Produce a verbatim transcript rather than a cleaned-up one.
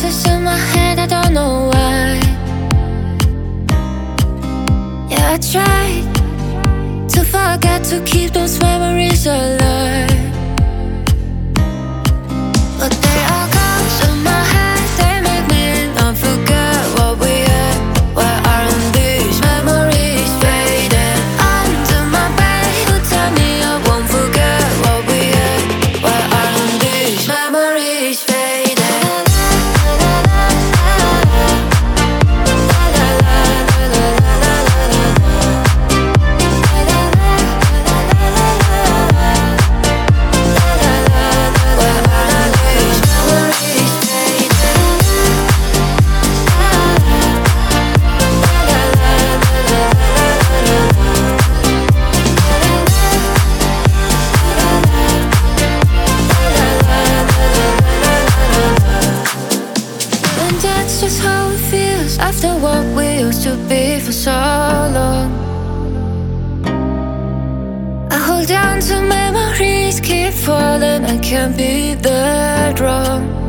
voices in my head, I don't know why. Yeah, I tried to forget, to keep those memories alive, but they are ghosts in my head. They make me not forget what we had. Why aren't these memories fading? Under my bed, you tell me I won't forget what we had. Why aren't these memories fading? And that's just how it feels after what we used to be for so long. I hold on to memories, keep falling, I can't be that wrong.